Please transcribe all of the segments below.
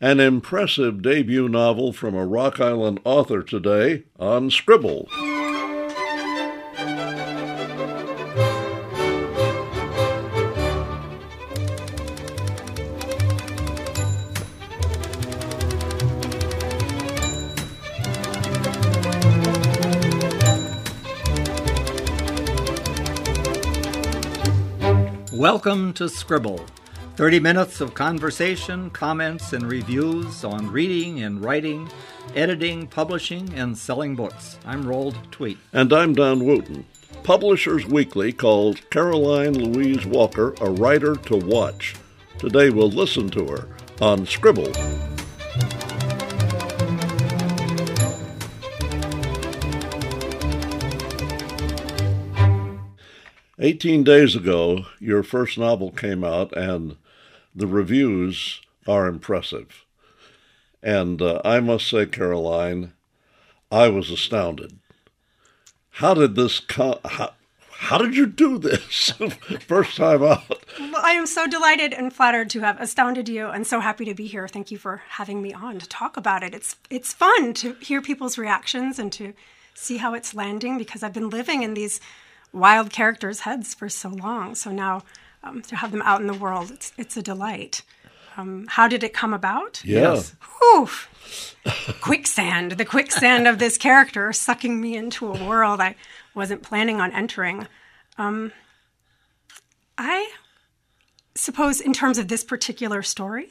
An impressive debut novel from a Rock Island author today on Scribble. Welcome to Scribble, 30 minutes of conversation, comments, and reviews on reading and writing, editing, publishing, and selling books. I'm Roald Tweet. And I'm Don Wooten. Publishers Weekly called Caroline Louise Walker a writer to watch. Today we'll listen to her on Scribble. "18 days ago, your first novel came out, and the reviews are impressive. And I must say, Caroline, I was astounded. How did this how did you do this first time out?" Well, I am so delighted and flattered to have astounded you, and so happy to be here. Thank you for having me on to talk about it. It's fun to hear people's reactions and to see how it's landing, because I've been living in these wild characters' heads for so long. So now to have them out in the world, it's a delight. How did it come about? Yes. Whew. Quicksand, the quicksand of this character sucking me into a world I wasn't planning on entering. I suppose in terms of this particular story,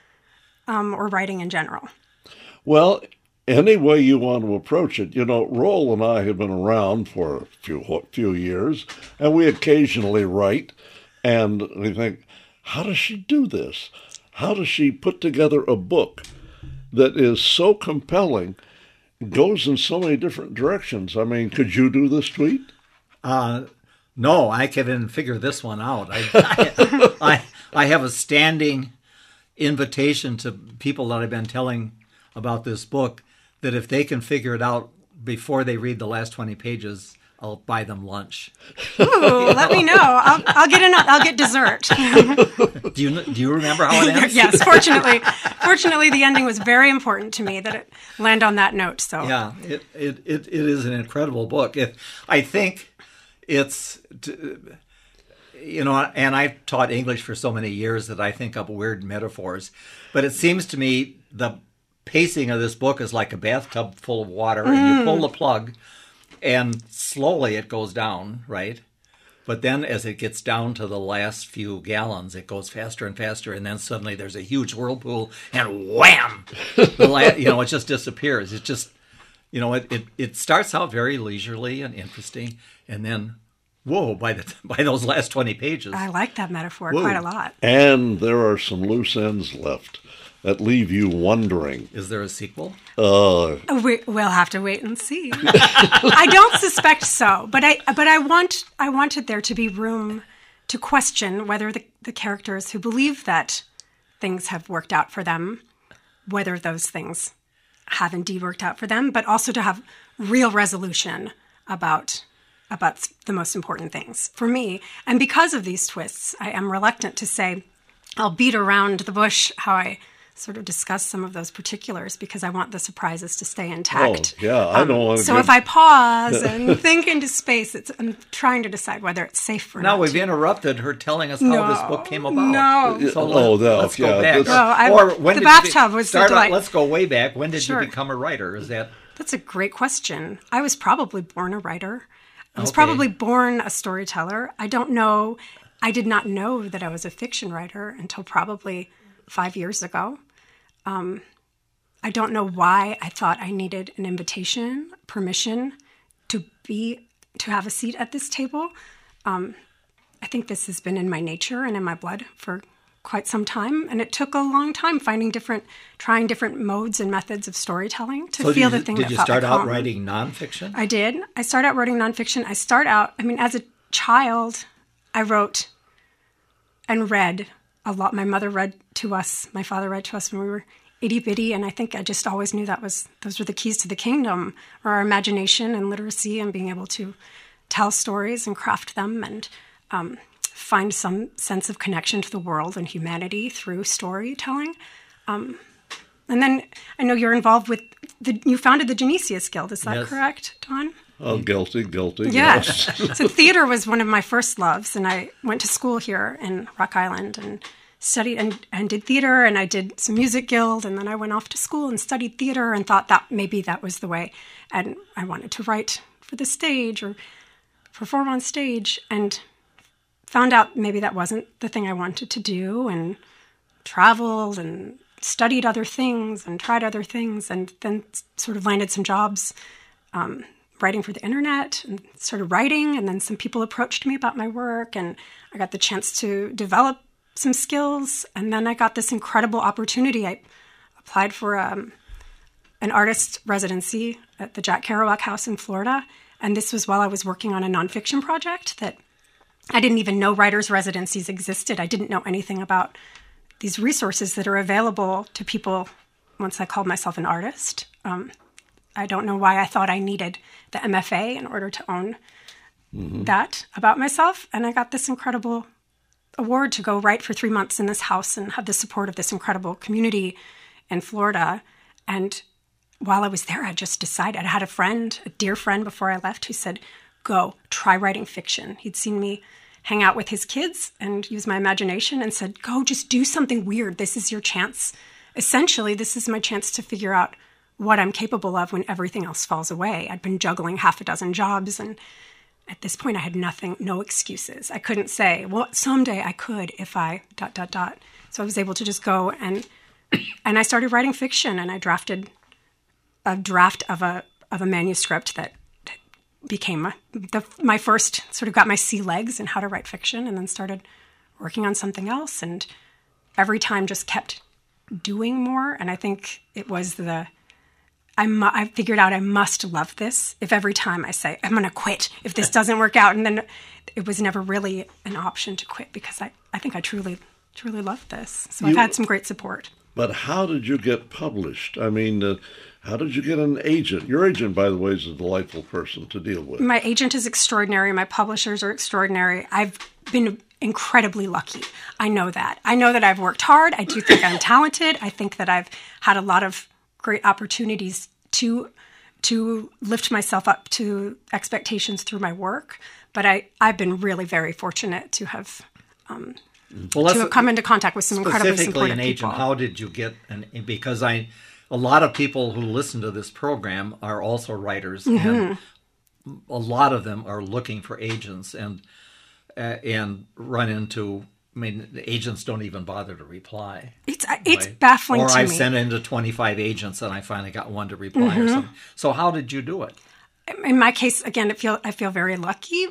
or writing in general. Well, any way you want to approach it. You know, Roald and I have been around for a few years, and we occasionally write, and we think, how does she do this? How does she put together a book that is so compelling, goes in so many different directions? I mean, could you do this, Tweet? No, I couldn't figure this one out. I have a standing invitation to people that I've been telling about this book that if they can figure it out before they read the last 20 pages, I'll buy them lunch. Ooh, let me know. I'll get dessert. Do you remember how it ends? Yes, fortunately, the ending was very important to me, that it land on that note. So yeah, it is an incredible book. I think it's, you know, and I've taught English for so many years that I think up weird metaphors, but it seems to me the pacing of this book is like a bathtub full of water, and you pull the plug, and slowly it goes down, right? But then as it gets down to the last few gallons, it goes faster and faster, and then suddenly there's a huge whirlpool, and wham! It just disappears. It just, it starts out very leisurely and interesting, and then, whoa, by those last 20 pages. I like that metaphor quite a lot. And there are some loose ends left that leave you wondering. Is there a sequel? We'll have to wait and see. I don't suspect so, but I wanted there to be room to question whether the characters who believe that things have worked out for them, whether those things have indeed worked out for them, but also to have real resolution about the most important things for me. And because of these twists, I am reluctant to say I'll beat around the bush how I sort of discuss some of those particulars, because I want the surprises to stay intact. Oh, yeah, I don't want to. So if I pause and think into space, I'm trying to decide whether it's safe or not. Now we've interrupted her telling us how this book came about. No. So let's go back. The bathtub was the delight. Let's go way back. When did you become a writer? That's a great question. I was probably born a writer. I was probably born a storyteller. I don't know. I did not know that I was a fiction writer until probably 5 years ago. I don't know why I thought I needed an invitation, permission to have a seat at this table. I think this has been in my nature and in my blood for quite some time, and it took a long time trying different modes and methods of storytelling to feel the thing that felt like home. Did you start out writing nonfiction? I did. I started out writing nonfiction. As a child, I wrote and read a lot. My mother read to us. My father read to us when we were itty bitty, and I think I just always knew those were the keys to the kingdom, or our imagination and literacy and being able to tell stories and craft them and find some sense of connection to the world and humanity through storytelling. And then I know you're involved with you founded the Genesius Guild. Is that Yes. correct, Don? Oh, guilty. Yes. So theater was one of my first loves, and I went to school here in Rock Island and studied and did theater, and I did some music guild, and then I went off to school and studied theater and thought that maybe that was the way. And I wanted to write for the stage or perform on stage, and found out maybe that wasn't the thing I wanted to do, and traveled and studied other things and tried other things, and then sort of landed some jobs writing for the internet and started writing. And then some people approached me about my work, and I got the chance to develop some skills. And then I got this incredible opportunity. I applied for an artist residency at the Jack Kerouac House in Florida. And this was while I was working on a nonfiction project that I didn't even know writers' residencies existed. I didn't know anything about these resources that are available to people once I called myself an artist. I don't know why I thought I needed the MFA in order to own that about myself. And I got this incredible award to go write for 3 months in this house and have the support of this incredible community in Florida. And while I was there, I just decided, I had a friend, a dear friend before I left, who said, go, try writing fiction. He'd seen me hang out with his kids and use my imagination and said, go, just do something weird. This is your chance. Essentially, this is my chance to figure out what I'm capable of when everything else falls away. I'd been juggling half a dozen jobs, and at this point I had no excuses. I couldn't say, well, someday I could if I ... So I was able to just go and I started writing fiction, and I drafted a draft of a manuscript that became my first, sort of got my sea legs in how to write fiction, and then started working on something else, and every time just kept doing more. And I think it was I figured out I must love this. If every time I say, I'm going to quit if this doesn't work out, and then it was never really an option to quit, because I think I truly love this. So I've had some great support. But how did you get published? I mean, how did you get an agent? Your agent, by the way, is a delightful person to deal with. My agent is extraordinary. My publishers are extraordinary. I've been incredibly lucky. I know that. I know that I've worked hard. I do think I'm talented. I think that I've had a lot of great opportunities to lift myself up to expectations through my work. But I've been really very fortunate to have come into contact with some incredibly supportive an agent. people. How did you get because a lot of people who listen to this program are also writers, and a lot of them are looking for agents and run into. I mean, the agents don't even bother to reply. It's baffling to me. Or I've sent in to 25 agents and I finally got one to reply or something. So how did you do it? In my case, again, I feel very lucky.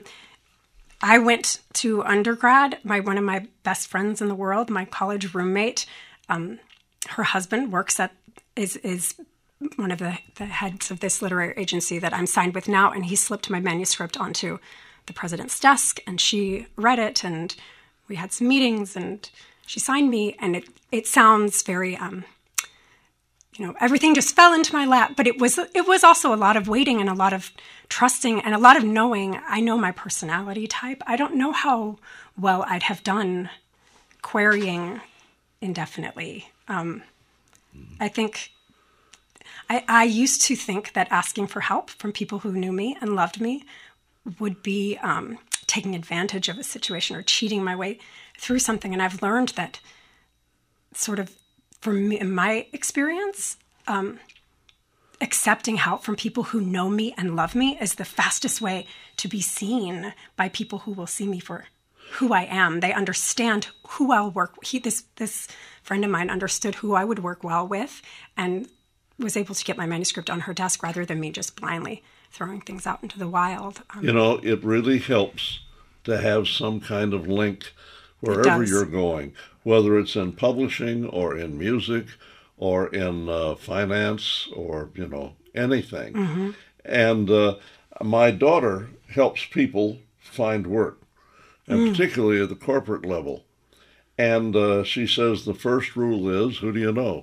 I went to undergrad. One of my best friends in the world, my college roommate, her husband is one of the heads of this literary agency that I'm signed with now, and he slipped my manuscript onto the president's desk, and she read it, and we had some meetings, and she signed me, and it sounds very, everything just fell into my lap. But it was also a lot of waiting and a lot of trusting and a lot of knowing. I know my personality type. I don't know how well I'd have done querying indefinitely. I think I used to think that asking for help from people who knew me and loved me would be taking advantage of a situation or cheating my way through something. And I've learned that sort of, for me, in my experience, accepting help from people who know me and love me is the fastest way to be seen by people who will see me for who I am. They understand who I'll work with. This friend of mine understood who I would work well with and was able to get my manuscript on her desk rather than me just blindly throwing things out into the wild. It really helps to have some kind of link wherever you're going, whether it's in publishing or in music or in finance or, anything. Mm-hmm. And my daughter helps people find work, and particularly at the corporate level. And she says the first rule is, who do you know?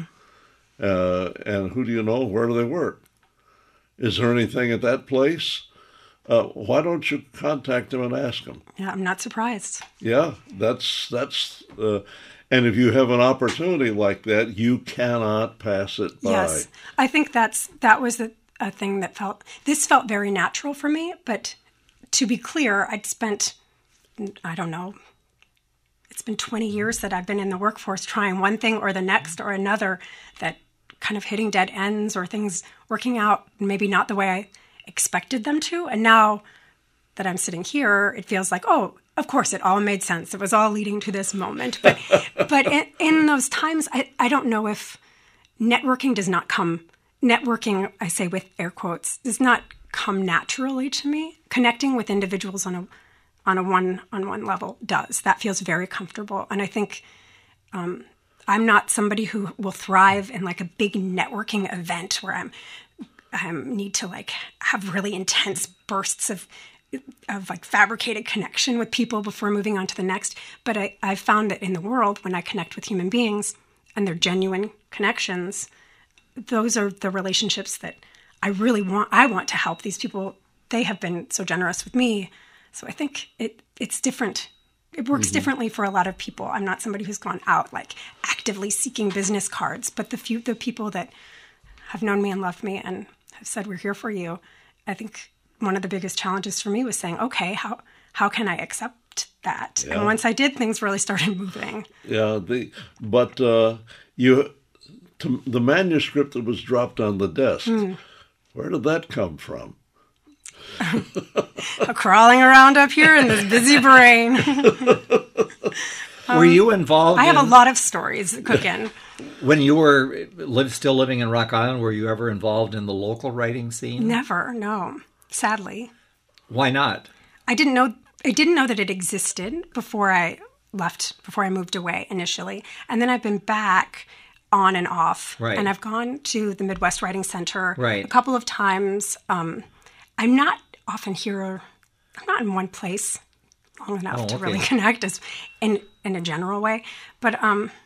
And who do you know? Where do they work? Is there anything at that place? Why don't you contact them and ask them? Yeah, I'm not surprised. Yeah, that's And if you have an opportunity like that, you cannot pass it by. Yes, I think that was a thing that felt very natural for me. But to be clear, I'd spent, I don't know, it's been 20 years that I've been in the workforce trying one thing or the next or another, that kind of hitting dead ends or things working out maybe not the way I expected them to. And now that I'm sitting here, it feels like, oh, of course, it all made sense. It was all leading to this moment. But in those times, I don't know if networking, I say with air quotes, does not come naturally to me. Connecting with individuals on a one-on-one level does. That feels very comfortable. And I think I'm not somebody who will thrive in like a big networking event where I need to like have really intense bursts of like fabricated connection with people before moving on to the next. But I've found that in the world, when I connect with human beings and they're genuine connections, those are the relationships that I really want. I want to help these people. They have been so generous with me. So I think it's different. It works differently for a lot of people. I'm not somebody who's gone out like actively seeking business cards, but the people that have known me and loved me and have said, we're here for you. I think one of the biggest challenges for me was saying, okay, how can I accept that? Yeah. And once I did, things really started moving. Yeah, the manuscript that was dropped on the desk, where did that come from? Crawling around up here in this busy brain. Were you involved? I have a lot of stories cooking. When you were still living in Rock Island, were you ever involved in the local writing scene? Never, no. Sadly. Why not? I didn't know that it existed before I moved away initially. And then I've been back on and off. Right. And I've gone to the Midwest Writing Center a couple of times. I'm not often here. I'm not in one place long enough to really connect in a general way. But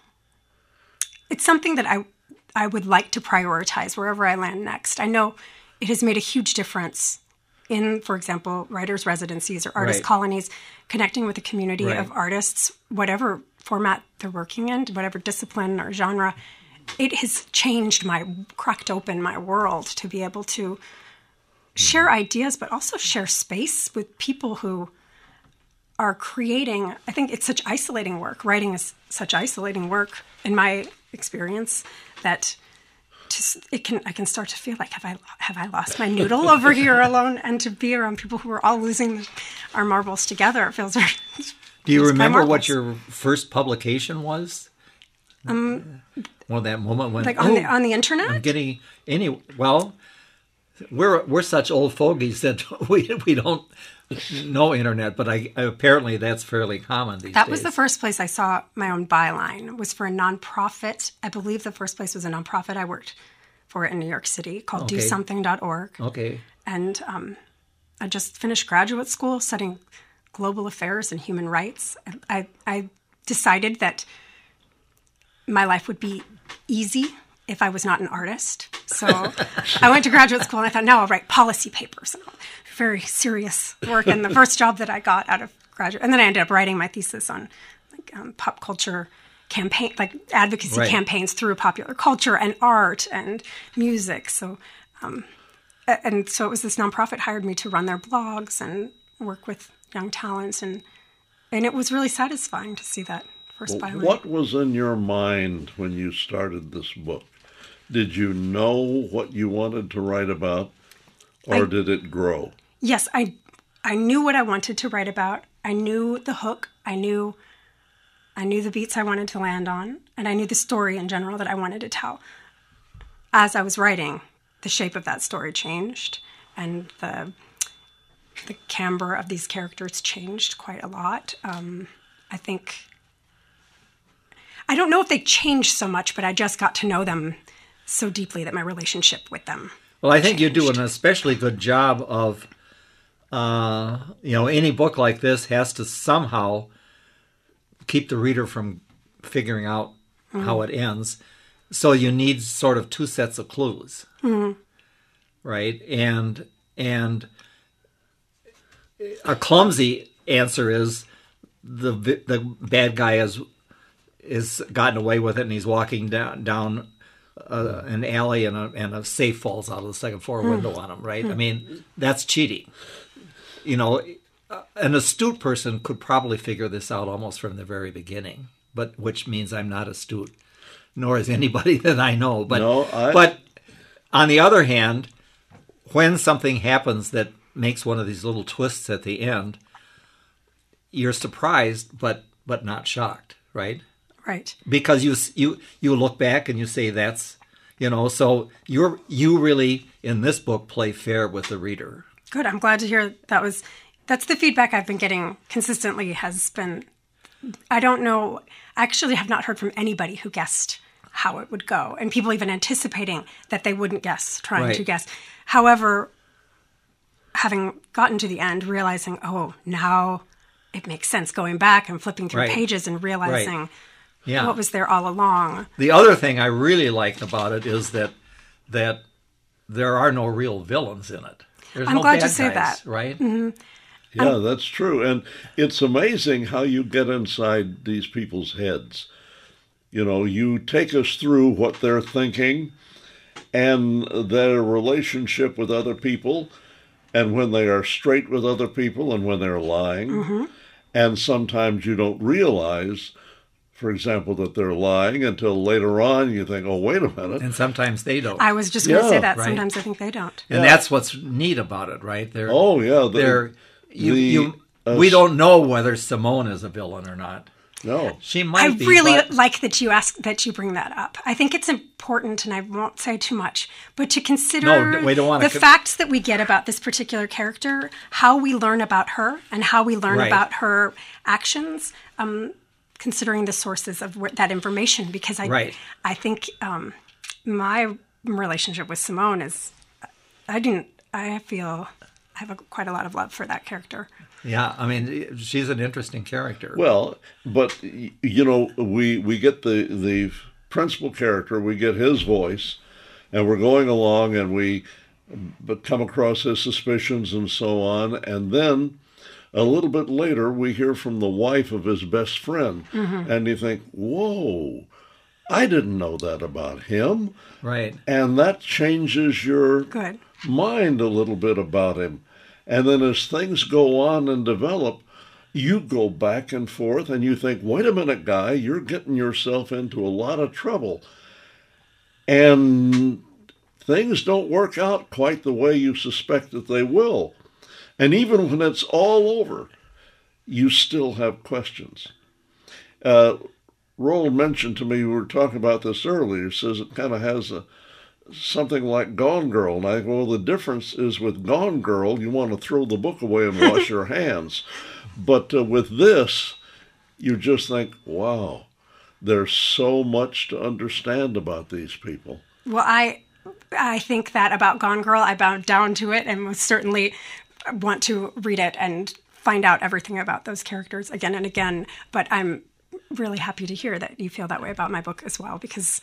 it's something that I would like to prioritize wherever I land next. I know it has made a huge difference in, for example, writers' residencies or artist colonies, connecting with a community of artists, whatever format they're working in, whatever discipline or genre. It has cracked open my world to be able to share ideas, but also share space with people who are creating. I think it's such isolating work. Writing is such isolating work in my experience that I can start to feel like, have I lost my noodle over here alone? And to be around people who are all losing our marbles together, it feels. Do you remember what your first publication was? Well, that moment when on the internet. I'm getting well. We're such old fogies that we don't know internet, but apparently that's fairly common these days. That was the first place I saw my own byline. Was for a nonprofit. I believe the first place was a nonprofit I worked for in New York City called DoSomething.org. Okay. And I just finished graduate school studying global affairs and human rights. I decided that my life would be easy if I was not an artist. So I went to graduate school and I thought, now I'll write policy papers. Very serious work. And the first job that I got out of graduate, and then I ended up writing my thesis on pop culture campaign, like advocacy campaigns through popular culture and art and music. So, and so it was this nonprofit hired me to run their blogs and work with young talents. And it was really satisfying to see that first byline. What was in your mind when you started this book? Did you know what you wanted to write about, or did it grow? Yes, I knew what I wanted to write about. I knew the hook. I knew the beats I wanted to land on, and I knew the story in general that I wanted to tell. As I was writing, the shape of that story changed, and the camber of these characters changed quite a lot. I think I don't know if they changed so much, but I just got to know them so deeply that my relationship with them. Well, I think you do an especially good job of, any book like this has to somehow keep the reader from figuring out how it ends. So you need sort of two sets of clues, right? And a clumsy answer is the bad guy is is gotten away with it, and he's walking down an alley, and a safe falls out of the second floor window on him, right? I mean, that's cheating. You know, an astute person could probably figure this out almost from the very beginning, but which means I'm not astute, nor is anybody that I know. But but on the other hand, when something happens that makes one of these little twists at the end, you're surprised, but not shocked, right? Right. Because you look back and you say that's, you know, so you really in this book play fair with the reader. Good. I'm glad to hear that's the feedback I've been getting consistently has been, I don't know, I actually have not heard from anybody who guessed how it would go, and people even anticipating that they wouldn't guess, trying to guess. However, having gotten to the end, realizing, oh, now it makes sense, going back and flipping through pages and realizing what was there all along. The other thing I really like about it is that there are no real villains in it. I'm glad you say that. Right? Mm-hmm. Yeah, that's true. And it's amazing how you get inside these people's heads. You know, you take us through what they're thinking and their relationship with other people, and when they are straight with other people and when they're lying. Mm-hmm. And sometimes you don't realize, for example, that they're lying until later on you think, oh, wait a minute. And sometimes they don't. I was just going to say that. Right? Sometimes I think they don't. And that's what's neat about it, right? We don't know whether Simone is a villain or not. No. She might be. I really like that you bring that up. I think it's important, and I won't say too much, but to consider the facts that we get about this particular character, how we learn about her, and how we learn about her actions, considering the sources of that information, because I think my relationship with Simone is, I feel I have quite a lot of love for that character. Yeah, I mean, she's an interesting character. Well, but, you know, we get the principal character, we get his voice, and we're going along and we come across his suspicions and so on, and then a little bit later we hear from the wife of his best friend, and you think, whoa, I didn't know that about him. Right. And that changes your mind a little bit about him. And then as things go on and develop, you go back and forth and you think, wait a minute, guy, you're getting yourself into a lot of trouble. And things don't work out quite the way you suspect that they will. And even when it's all over, you still have questions. Roald mentioned to me, we were talking about this earlier, says it kind of has something like Gone Girl. And I go, well, the difference is with Gone Girl, you want to throw the book away and wash your hands. But with this, you just think, wow, there's so much to understand about these people. Well, I think that about Gone Girl. I bowed down to it and most certainly want to read it and find out everything about those characters again and again. But I'm really happy to hear that you feel that way about my book as well, because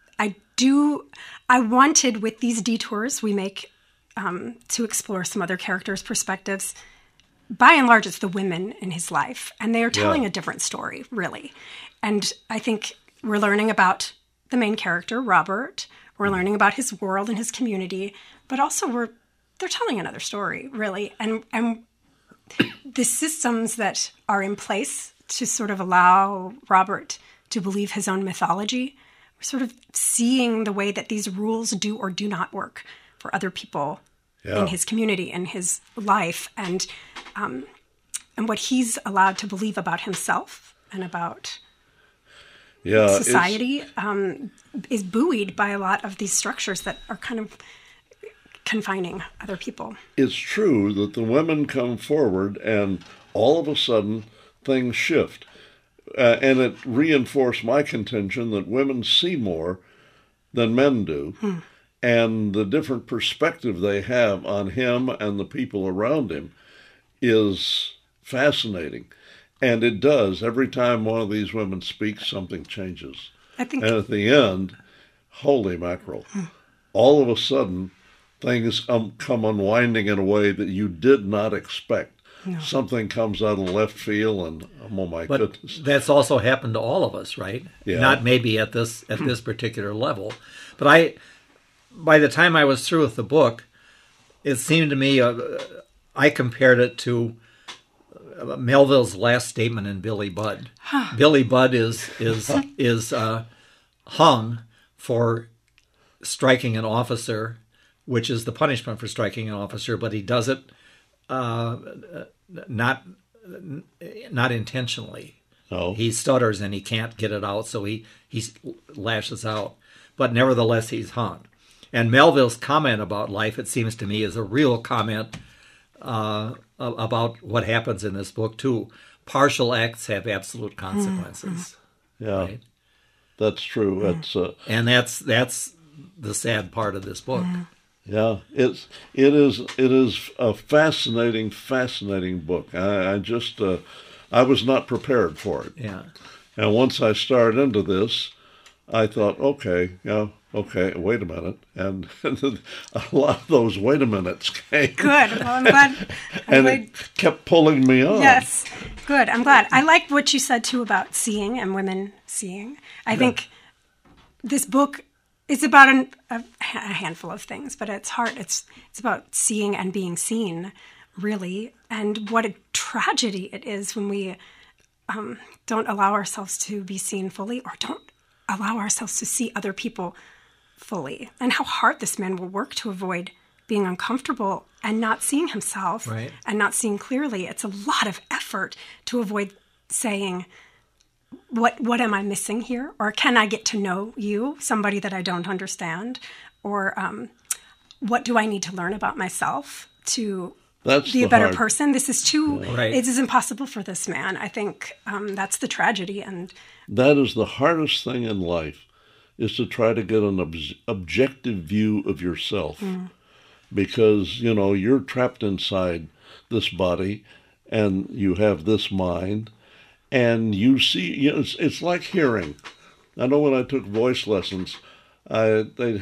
I wanted, with these detours we make to explore some other characters' perspectives, by and large, it's the women in his life, and they are telling a different story, really. And I think we're learning about the main character, Robert. We're learning about his world and his community, but also they're telling another story, really. And the systems that are in place to sort of allow Robert to believe his own mythology, we're sort of seeing the way that these rules do or do not work for other people in his community and his life, and what he's allowed to believe about himself and about society is buoyed by a lot of these structures that are kind of confining other people. It's true that the women come forward and all of a sudden things shift. And it reinforced my contention that women see more than men do. And the different perspective they have on him and the people around him is fascinating. And it does. Every time one of these women speaks, something changes. And at the end, holy mackerel, all of a sudden, things come unwinding in a way that you did not expect. something comes out of left field, and oh my But goodness. that's also happened to all of us, right? Yeah. Not maybe at this particular level, but by the time I was through with the book, it seemed to me I compared it to Melville's last statement in Billy Budd. Billy Budd is hung for striking an officer, which is the punishment for striking an officer, but he does it not intentionally. No. He stutters and he can't get it out, so he lashes out. But nevertheless, he's hung. And Melville's comment about life, it seems to me, is a real comment about what happens in this book, too. Partial acts have absolute consequences. Yeah, right? that's true. It's And that's the sad part of this book. yeah, it is a fascinating book. I was not prepared for it. Yeah. And once I started into this, I thought, okay, wait a minute. And a lot of those wait a minutes came. Good. Well, I'm glad. It kept pulling me on. Yes. Good. I'm glad. I like what you said, too, about seeing and women seeing. I think this book is about a handful of things, but at its heart, it's about seeing and being seen, really. And what a tragedy it is when we don't allow ourselves to be seen fully, or don't allow ourselves to see other people fully, and how hard this man will work to avoid being uncomfortable and not seeing himself Right. and not seeing clearly. It's a lot of effort to avoid saying, what am I missing here? Or can I get to know you, somebody that I don't understand? Or what do I need to learn about myself to be a better person? This is too, Right. it is impossible for this man. I think that's the tragedy. And That is the hardest thing in life, is to try to get an objective view of yourself. Because, you're trapped inside this body and you have this mind, and you see, it's like hearing. I know when I took voice lessons, he'd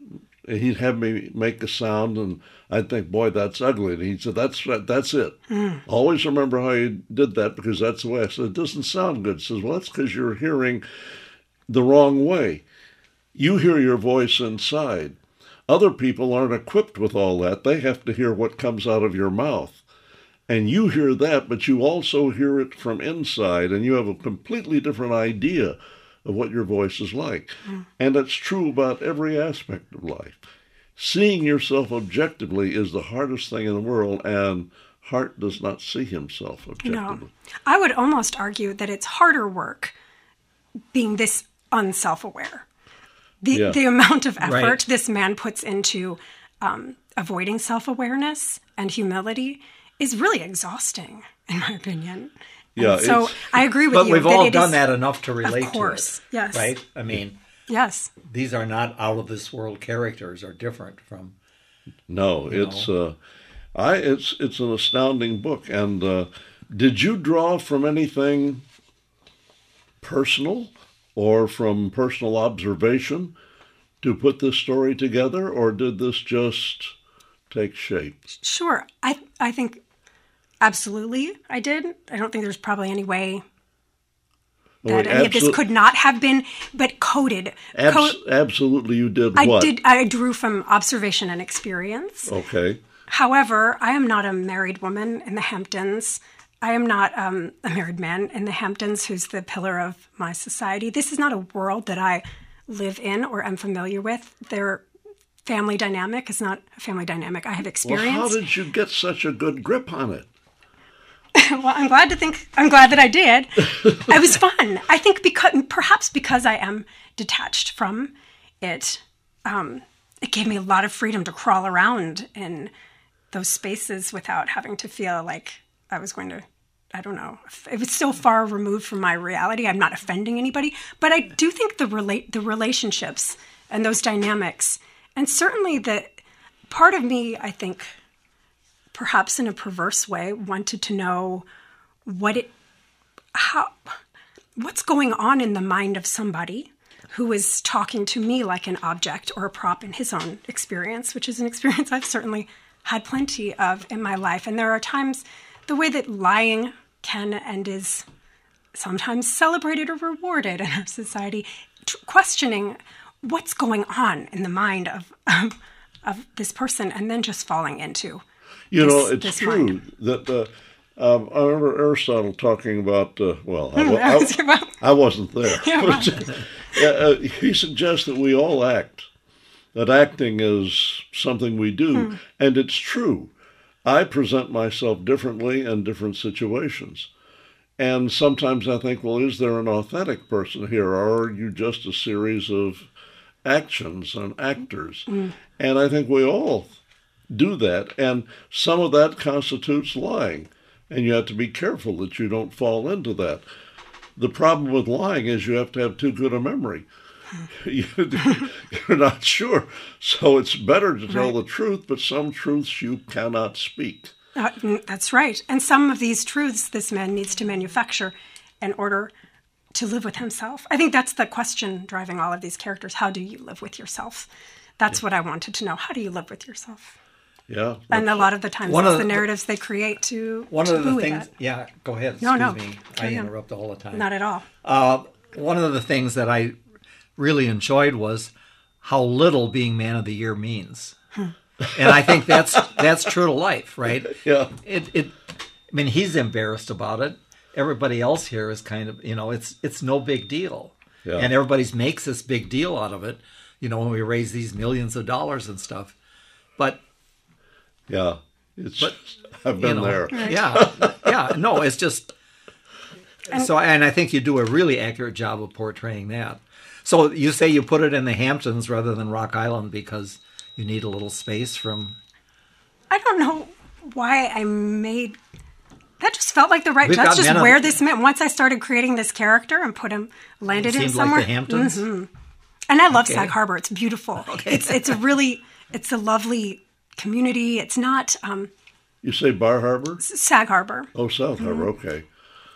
have me make a sound, and I'd think, boy, that's ugly. And he said, that's it. Always remember how you did that, because that's the way. I said, it doesn't sound good. He says, well, that's because you're hearing the wrong way. You hear your voice inside. Other people aren't equipped with all that. They have to hear what comes out of your mouth. And you hear that, but you also hear it from inside, and you have a completely different idea of what your voice is like. And it's true about every aspect of life. Seeing yourself objectively is the hardest thing in the world, and Hart does not see himself objectively. no, I would almost argue that it's harder work being this unself-aware. The amount of effort Right. this man puts into avoiding self-awareness and humility is really exhausting, in my opinion. Yeah, And so I agree with But you. we've all it done is- that enough to relate course, to it. yes. Right? I mean, Yes. these are not out-of-this-world characters, are different from... No, it's an astounding book. And did you draw from anything personal or from personal observation to put this story together, or did this just take shape? Sure. I think absolutely I did. I don't think there's probably any way that any of this could not have been, but coded. Absolutely, you did I what? did. I drew from observation and experience. Okay. However, I am not a married woman in the Hamptons. I am not a married man in the Hamptons who's the pillar of my society. This is not a world that I live in or am familiar with. Their family dynamic is not a family dynamic I have experienced. Well, how did you get such a good grip on it? Well, I'm glad that I did. It was fun. I think perhaps because I am detached from it, it gave me a lot of freedom to crawl around in those spaces without having to feel like I was going to, I don't know. It was so far removed from my reality. I'm not offending anybody, but I do think the relationships and those dynamics, and certainly the part of me, I think, perhaps in a perverse way, wanted to know what's going on in the mind of somebody who is talking to me like an object or a prop in his own experience, which is an experience I've certainly had plenty of in my life. And there are times the way that lying can and is sometimes celebrated or rewarded in our society, questioning what's going on in the mind of this person, and then just falling into it's true mind. that I remember Aristotle talking about, I wasn't there. He suggests that we all act, that acting is something we do, and it's true. I present myself differently in different situations. And sometimes I think, well, is there an authentic person here, or are you just a series of actions and actors? And I think we all do that, and some of that constitutes lying, and you have to be careful that you don't fall into that. The problem with lying is you have to have too good a memory. You're not sure, so it's better to tell the truth, but some truths you cannot speak. That's right. And some of these truths this man needs to manufacture in order to live with himself. I think that's the question driving all of these characters. How do you live with yourself? That's what I wanted to know. How do you live with yourself? Yeah. And a lot of the times it's the narratives they create to One of the buoy things, that. Yeah, go ahead. No, Excuse me. I Carry on. interrupt all the time. Not at all. One of the things that I really enjoyed was how little being Man of the Year means. And I think that's true to life, right? Yeah. I mean, he's embarrassed about it. Everybody else here is kind of, it's no big deal. Yeah. And everybody makes this big deal out of it, when we raise these millions of dollars and stuff. But yeah, I've been there. Yeah. No, it's just and I think you do a really accurate job of portraying that. So you say you put it in the Hamptons rather than Rock Island because you need a little space from... I don't know why I made... That just felt like the right... That's just where this meant. Once I started creating this character and landed it somewhere. Like the Hamptons? Mm-hmm. And I love Sag Harbor. It's beautiful. Okay. It's a lovely community. It's not... you say Bar Harbor? Sag Harbor. Oh, South Harbor. Okay.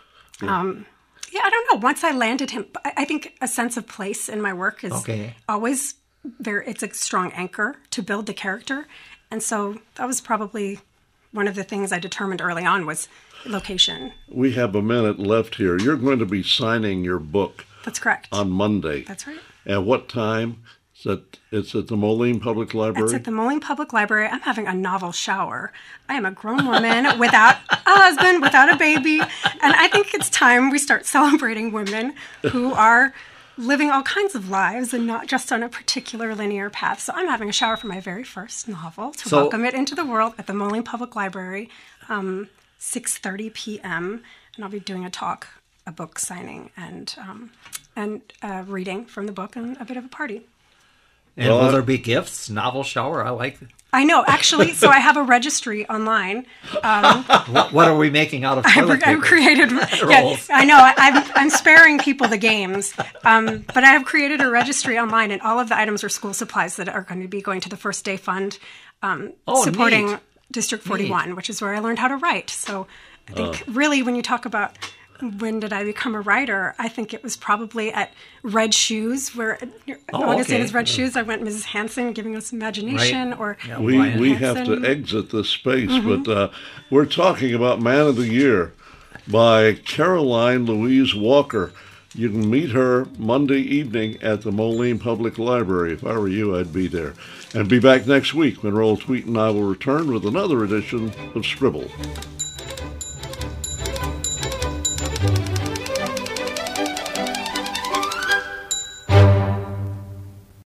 Yeah, I don't know. Once I landed him, I think a sense of place in my work is always it's a strong anchor to build the character. And so that was probably one of the things I determined early on was location. We have a minute left here. You're going to be signing your book. That's correct. On Monday. That's right. At what time? It's at the Moline Public Library? It's at the Moline Public Library. I'm having a novel shower. I am a grown woman without a husband, without a baby. And I think it's time we start celebrating women who are living all kinds of lives and not just on a particular linear path. So I'm having a shower for my very first novel to welcome it into the world at the Moline Public Library, 6:30 p.m. And I'll be doing a talk, a book signing, and reading from the book and a bit of a party. And will there be gifts? Novel shower? I like it. I know, actually. So I have a registry online. What are we making out of toilet paper? I've created. Yeah, I know. I'm sparing people the games, but I have created a registry online, and all of the items are school supplies that are going to be going to the First Day Fund, supporting neat. District 41, which is where I learned how to write. So I think really, when you talk about when did I become a writer, I think it was probably at Red Shoes, where Augustine's Red Shoes. I went Mrs. Hanson, giving us imagination, or we have to exit this space, but we're talking about Man of the Year by Caroline Louise Walker. You can meet her Monday evening at the Moline Public Library. If I were you, I'd be there. And be back next week when Roll Tweet and I will return with another edition of Scribble.